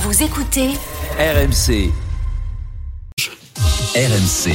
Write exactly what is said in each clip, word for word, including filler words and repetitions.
Vous écoutez R M C. R M C.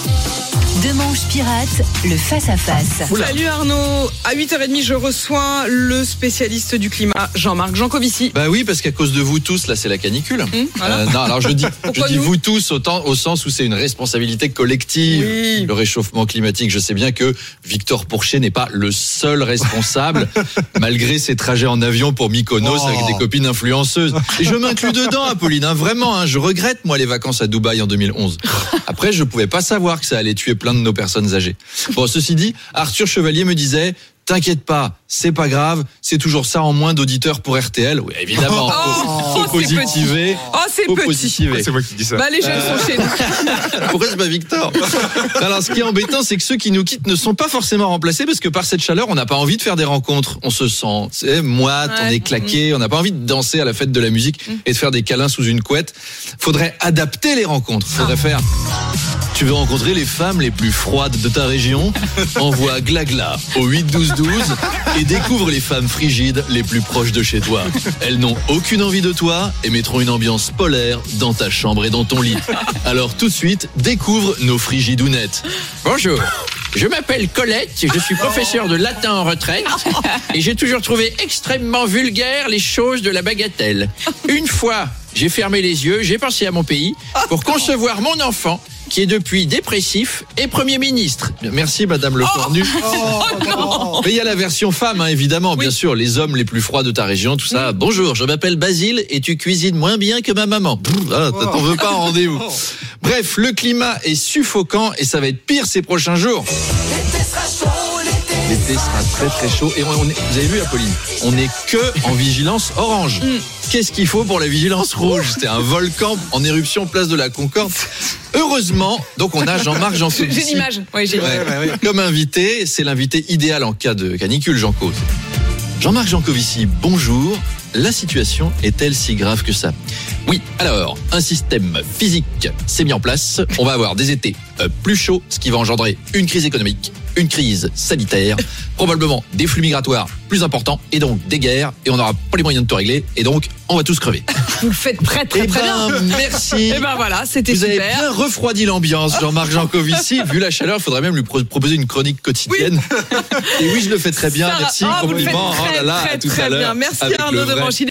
Demanche Pirate, le face-à-face. Oula. Salut Arnaud, à huit heures trente je reçois le spécialiste du climat Jean-Marc Jancovici. Bah oui, parce qu'à cause de vous tous, là c'est la canicule. Mmh, voilà. euh, non, alors je dis, je dis vous tous autant, au sens où c'est une responsabilité collective. Oui. Le réchauffement climatique, je sais bien que Victor Pourchet n'est pas le seul responsable, malgré ses trajets en avion pour Mykonos oh. avec des copines influenceuses. Et je m'inclus dedans, Apolline, hein, vraiment, hein, je regrette moi les vacances à Dubaï en deux mille onze. Après, je pouvais pas savoir que ça allait tuer plein de nos personnes âgées. Bon, ceci dit, Arthur Chevalier me disait, t'inquiète pas, c'est pas grave, c'est toujours ça en moins d'auditeurs pour R T L. Oui, évidemment, oh, faut, faut positiver. Oh, c'est faut petit. Positiver. C'est moi qui dis ça. Bah, les jeunes euh... sont chez nous. Pourquoi c'est pas Victor? Alors, ce qui est embêtant, c'est que ceux qui nous quittent ne sont pas forcément remplacés parce que par cette chaleur, on n'a pas envie de faire des rencontres. On se sent, c'est moite, ouais. on est claqué, mmh. on n'a pas envie de danser à la fête de la musique mmh. et de faire des câlins sous une couette. Faudrait adapter les rencontres. Faudrait ah. faire. Tu veux rencontrer les femmes les plus froides de ta région? Envoie Glagla au huit douze douze et découvre les femmes frigides les plus proches de chez toi. Elles n'ont aucune envie de toi et mettront une ambiance polaire dans ta chambre et dans ton lit. Alors tout de suite, découvre nos frigidounettes. Bonjour. Je m'appelle Colette, je suis professeur de latin en retraite et j'ai toujours trouvé extrêmement vulgaire les choses de la bagatelle. Une fois, j'ai fermé les yeux, j'ai pensé à mon pays pour concevoir mon enfant qui est depuis dépressif et Premier ministre. Merci Madame Le Cornu. Oh, oh non. Mais il y a la version femme, hein, évidemment, oui. bien sûr, les hommes les plus froids de ta région, tout ça. Mmh. Bonjour, je m'appelle Basile et tu cuisines moins bien que ma maman. Pff, ah, oh. T'en veux pas en rendez-vous. Bref, le climat est suffocant et ça va être pire ces prochains jours. L'été sera chaud, l'été, l'été sera très très chaud. Et on, on est, vous avez vu Apolline, on n'est que en vigilance orange. Mmh. Qu'est-ce qu'il faut pour la vigilance rouge? C'est un volcan en éruption place de la Concorde. Heureusement, donc on a Jean-Marc Jancovici. J'ai l'image. Oui, j'ai ouais, ouais, ouais. Comme invité, c'est l'invité idéal en cas de canicule, j'en cause. Jean-Marc Jancovici, bonjour. La situation est-elle si grave que ça? Oui, alors, un système physique s'est mis en place. On va avoir des étés euh, plus chauds, ce qui va engendrer une crise économique, une crise sanitaire, probablement des flux migratoires plus importants et donc des guerres. Et on n'aura pas les moyens de tout régler. Et donc, on va tous crever. Vous le faites très très et très ben, bien. Merci. Et ben voilà, c'était Vous super. Vous avez bien refroidi l'ambiance, Jean-Marc Jancovici. Vu la chaleur, il faudrait même lui pro- proposer une chronique quotidienne. Oui. Et oui, je le fais très bien. Ça, Merci, oh, compliment. Très, oh là là, très, à tout très à l'heure. bien. Merci Arnaud de Manchini.